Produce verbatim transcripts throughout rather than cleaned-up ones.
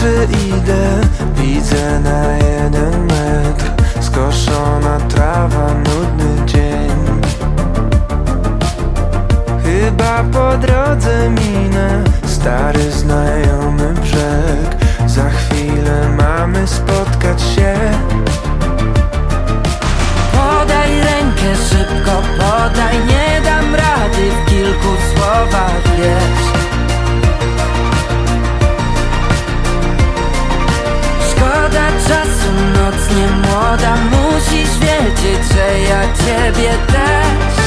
oczy idę, widzę na jeden metr skoszona trawa, nudny dzień. Chyba po drodze minę stary znajomy brzeg. Za chwilę mamy spotkać się. Podaj rękę szybko, podaj, nie dam rady w kilku słowach, wiesz. Szkoda czasu, noc nie młoda, musisz wiedzieć, że ja ciebie też.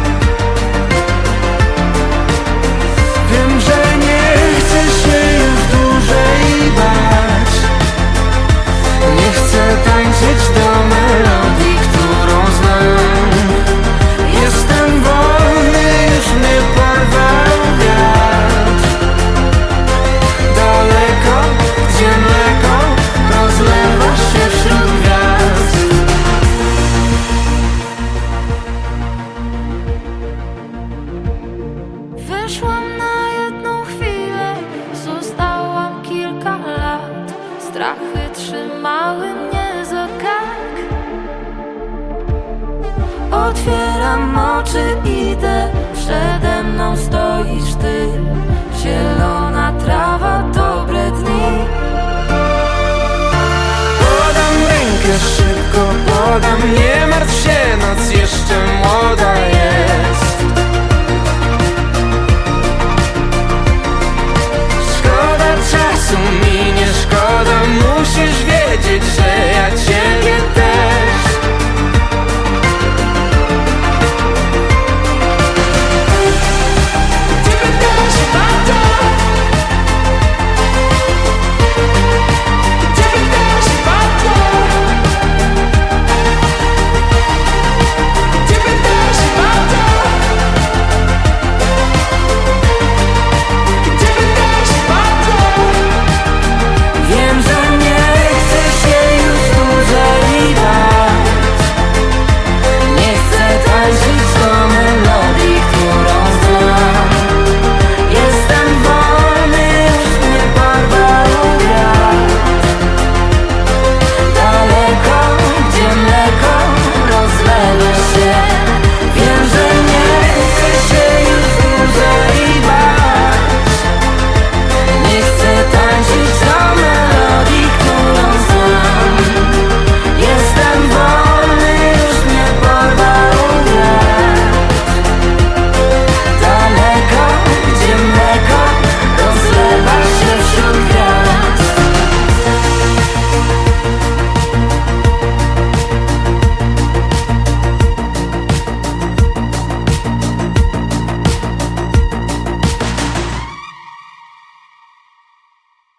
Wiem, że nie chcę się już dłużej bać. Nie chcę tańczyć do melodii, którą znam. Jestem wolny, już mnie porwał wiatr. Daleko, gdzie mleko rozlewa się wśród gwiazd. Wyszłam na jedną chwilę, zostałam kilka lat. Strachy trzymały mnie za kark. Otwieram oczy, idę, przede mną stoisz ty. Zielona trawa, dobre dni. Podam rękę szybko, podam, nie martw się, noc jeszcze młoda jest.